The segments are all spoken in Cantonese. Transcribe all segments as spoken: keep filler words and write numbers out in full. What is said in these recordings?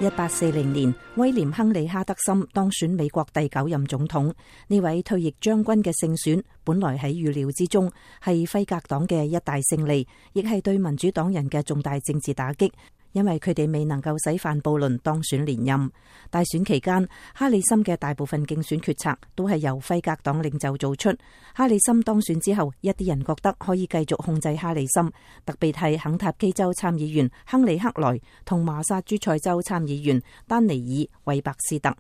一八四零年，威廉亨利哈德森當選美國第九任總統。呢位退役將軍嘅勝選，本來喺預料之中，係輝格黨嘅一大勝利，亦係對民主黨人嘅重大政治打擊。因為佢哋未能夠使范布倫當選連任。大選期間，哈里森嘅大部分競選決策都係由輝格黨領袖做出。哈里森當選之後，一啲人覺得可以繼續控制哈里森，特別係肯塔基州參議員亨利克萊同麻薩諸塞州參議員丹尼爾韋伯斯特。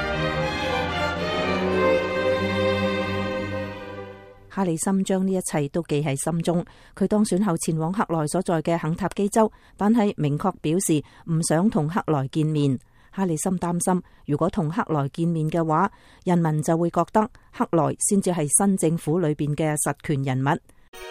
哈里森將呢一切都記喺心中。佢當選後前往克萊所在嘅肯塔基州，但係明確表示唔想同克萊見面。哈里森擔心，如果同克萊見面嘅話，人民就會覺得克萊先至係新政府裏邊嘅實權人物。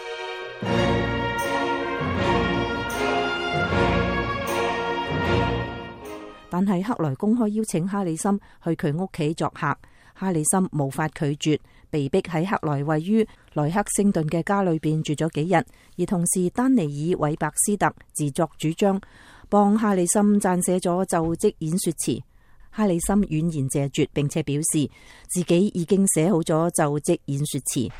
但係克萊公開邀請哈里森去佢屋企作客，哈里森無法拒絕，被逼喺克萊位於萊克星頓嘅家裏邊住咗幾日。而同時丹尼爾韋伯斯特自作主張幫哈里森撰寫咗就職演說詞。哈里森婉言謝絕，並且表示自己已經寫好咗就職演說詞。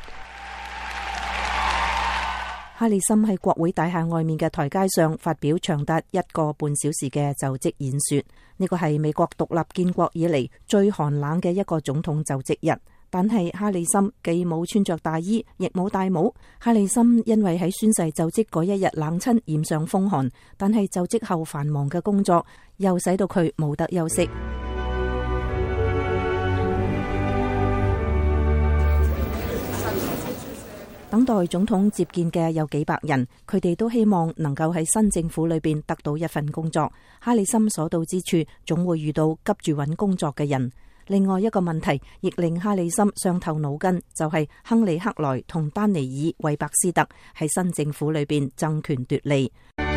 哈里森喺國會大廈外面嘅台階上發表長達一個半小時嘅就職演說，呢個係美國獨立建國以嚟最寒冷嘅一個總統就職日。但係哈里森既冇穿着大衣，亦冇戴帽。哈里森因為喺宣誓就職嗰一日冷親染上風寒，但係就職後繁忙嘅工作又使到佢冇得休息。等待總統接見嘅有幾百人，佢哋都希望能夠喺新政府裏邊得到一份工作。哈里森所到之處，總會遇到急住揾工作嘅人。另外一個問題，亦令哈里森傷透腦筋，就係亨利克萊同丹尼爾韋伯斯特喺新政府裏邊爭權奪利。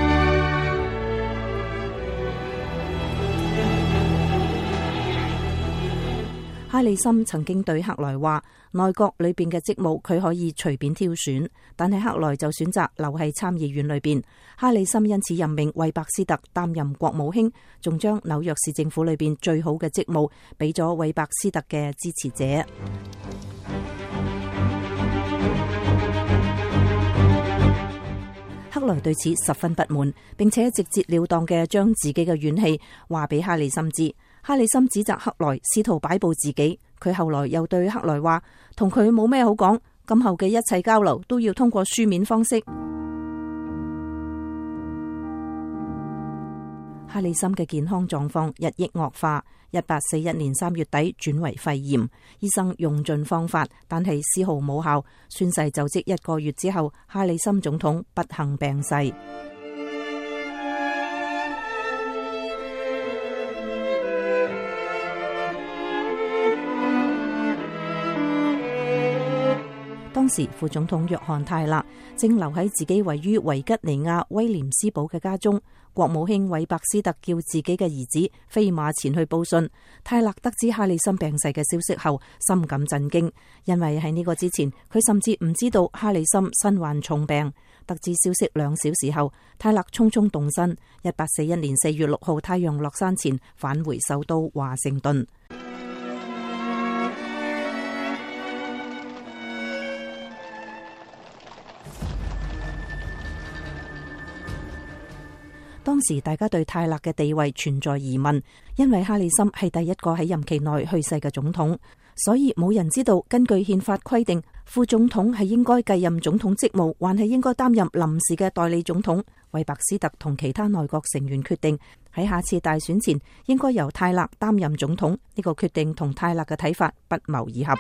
哈里森曾經對克萊話，內閣裏邊嘅職務佢可以隨便挑選，但係克萊就選擇留喺參議院裏邊。哈里森因此任命韋伯斯特擔任國務卿，仲將紐約市政府裏邊最好嘅職務俾咗韋伯斯特嘅支持者。克萊對此十分不滿，並且直截了當嘅將自己嘅怨氣話俾哈里森知。哈里森指責克萊試圖擺佈自己，佢後來又對克萊話，同佢冇咩好講，今後嘅一切交流都要通過書面方式。哈里森嘅健康狀況日益惡化，一八四一年三月底轉為肺炎，醫生用盡方法，但係絲毫冇效。宣誓就職一個月之後，哈里森總統不幸病逝。當時副總統約翰泰勒正留喺自己位於維吉尼亞威廉斯堡嘅家中，國務卿韋伯斯特叫自己嘅兒子飛馬前去報信。泰勒得知哈里森病逝嘅消息後，深感震驚，因為喺呢個之前，佢甚至唔知道哈里森身患重病。得知消息兩小時後，泰勒匆匆動身，一八四一年四月六號太陽落山前返回首都華盛頓。當時大家對泰勒嘅地位存在疑問，因為哈里森係第一個喺任期內去世嘅總統，所以冇人知道根據憲法規定，副總統係應該繼任總統職務，還係應該擔任臨時嘅代理總統。韋伯斯特同其他內閣成員決定喺下次大選前應該由泰勒擔任總統。呢個決定同泰勒嘅睇法不謀而合。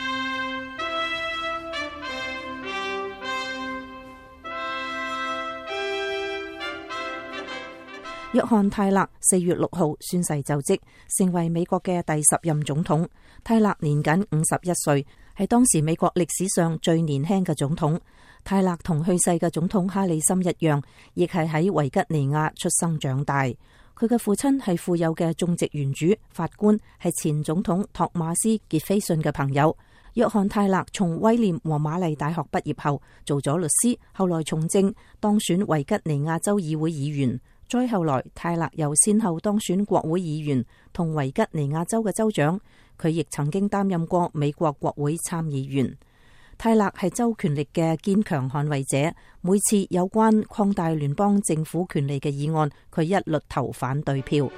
約翰泰勒四月六號宣誓就職，成為美國嘅第十任總統。泰勒年僅五十一歲，係當時美國歷史上最年輕嘅總統。泰勒同去世嘅總統哈里森一樣，亦係喺維吉尼亞出生長大。佢嘅父親係富有嘅種植園主、法官，係前總統托馬斯傑斐遜嘅朋友。約翰泰勒從威廉和瑪麗大學畢業後，做咗律師，後來從政，當選維吉尼亞州議會議員。 再後來，泰勒又先後當選國會議員同維吉尼亞州嘅州長，佢亦曾經擔任過美國國會參議員。泰勒係州權力嘅堅強捍衛者，每次有關擴大聯邦政府權力嘅議案，佢一律投反對票。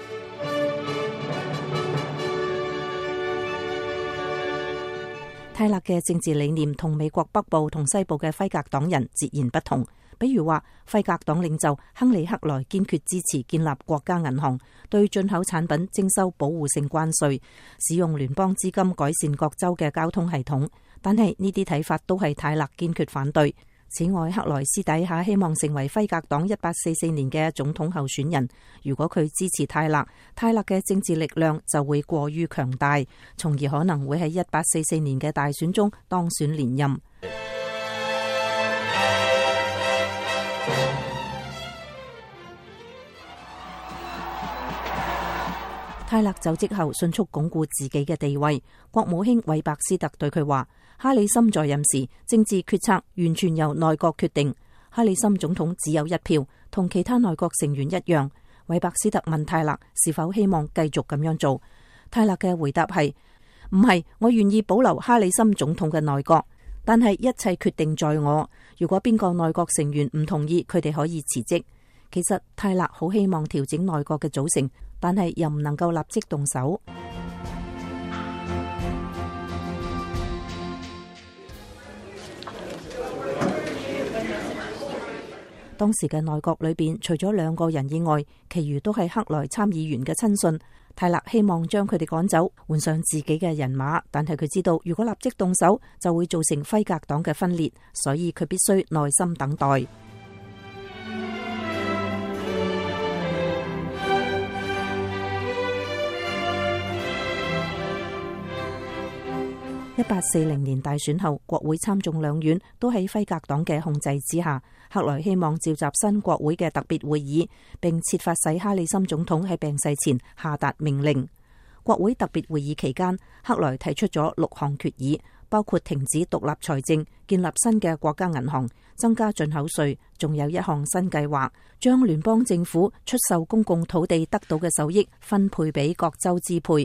泰勒嘅政治理念同美國北部同西部嘅輝格黨人截然不同。比如話，輝格黨領袖亨利克萊堅決支持建立國家銀行，對進口產品徵收保護性關稅，使用聯邦資金改善各州嘅交通系統。但係呢啲睇法都係泰勒堅決反對。此外，克萊私底下希望成為輝格黨一八四四年嘅總統候選人。如果佢支持泰勒，泰勒嘅政治力量就會過於強大，從而可能會喺一八四四年嘅大選中當選連任。泰勒就職後迅速鞏固自己嘅地位。國務卿韋伯斯特對佢話：哈里森在任時，政治決策完全由內閣決定。哈里森總統只有一票，同其他內閣成員一樣。韋伯斯特問泰勒是否希望繼續咁樣做，泰勒嘅回答係：唔係，我願意保留哈里森總統嘅內閣，但係一切決定在我。如果邊個內閣成員唔同意，佢哋可以辭職。其實泰勒好希望調整內閣嘅組成，但係又唔能夠立即動手。當時嘅內閣裏邊，除咗兩個人以外，其餘都係克萊參議員嘅親信。泰勒希望將佢哋趕走，換上自己嘅人馬，但係佢知道如果立即動手，就會造成輝格黨嘅分裂，所以佢必須耐心等待。一八四零年大選後，國會參眾兩院都喺輝格黨嘅控制之下。克萊希望召集新國會嘅特別會議，並設法使哈里森總統喺病逝前下達命令。國會特別會議期間，克萊提出咗六項決議，包括停止獨立財政、建立新嘅國家銀行、增加進口稅，仲有一項新計劃，將聯邦政府出售公共土地得到嘅收益分配俾各州支配。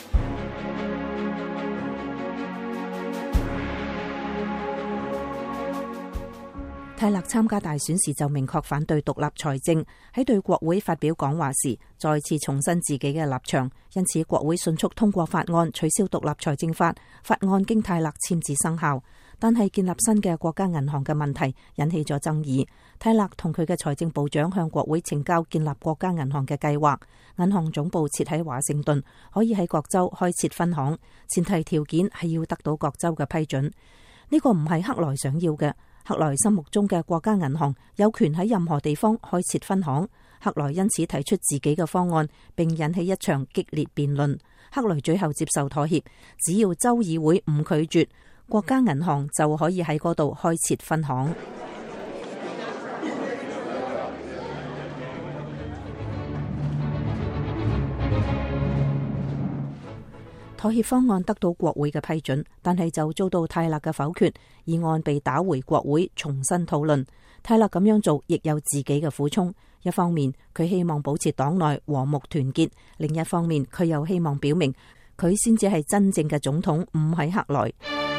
泰勒參加大選時就明確反對獨立財政，喺對國會發表講話時再次重申自己嘅立場，因此國會迅速通過法案取消獨立財政法。法案經泰勒簽字生效，但係建立新嘅國家銀行嘅問題引起咗爭議。泰勒同佢嘅財政部長向國會呈交建立國家銀行嘅計劃，銀行總部設喺華盛頓，可以喺各州開設分行，前提條件係要得到各州嘅批准。呢個唔係克萊想要嘅。克萊心目中嘅國家銀行有權喺任何地方開設分行，克萊因此提出自己嘅方案，並引起一場激烈辯論。克萊最後接受妥協，只要州議會唔拒絕，國家銀行就可以喺嗰度開設分行。妥協方案得到國會嘅批准，但係就遭到泰勒嘅否決，議案被打回國會重新討論。泰勒咁樣做亦有自己嘅苦衷，一方面佢希望保持黨內和睦團結，另一方面佢又希望表明佢先至係真正嘅總統，唔係克萊。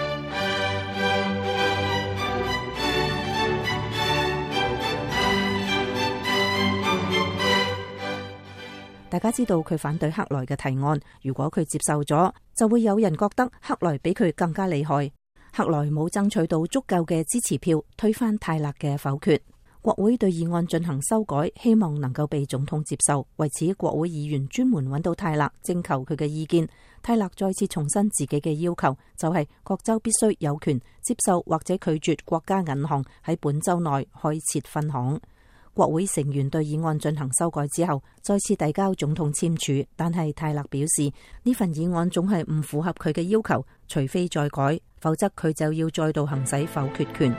大家知道佢反對克萊嘅提案，如果佢接受咗，就會有人覺得克萊比佢更加厲害。克萊冇爭取到足夠嘅支持票，推翻泰勒嘅否決。國會對議案進行修改，希望能夠被總統接受。為此，國會議員專門揾到泰勒，徵求佢嘅意見。泰勒再次重申自己嘅要求，就係各州必須有權接受或者拒絕國家銀行喺本州內開設分行。國會成員對議案進行修改之後，再次遞交總統簽署，但係泰勒表示呢份議案總係唔符合佢嘅要求，除非再改，否則佢就要再度行使否決權。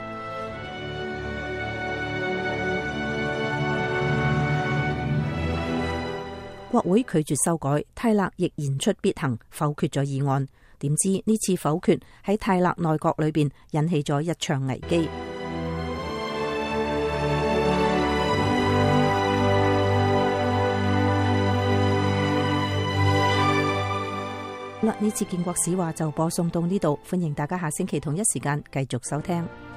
國會拒絕修改，泰勒亦言出必行，否決咗議案。點知呢次否決喺泰勒內閣裏邊引起咗一場危機。 啦，呢次建國史話就播送到呢度，歡迎大家下星期同一時間繼續收聽。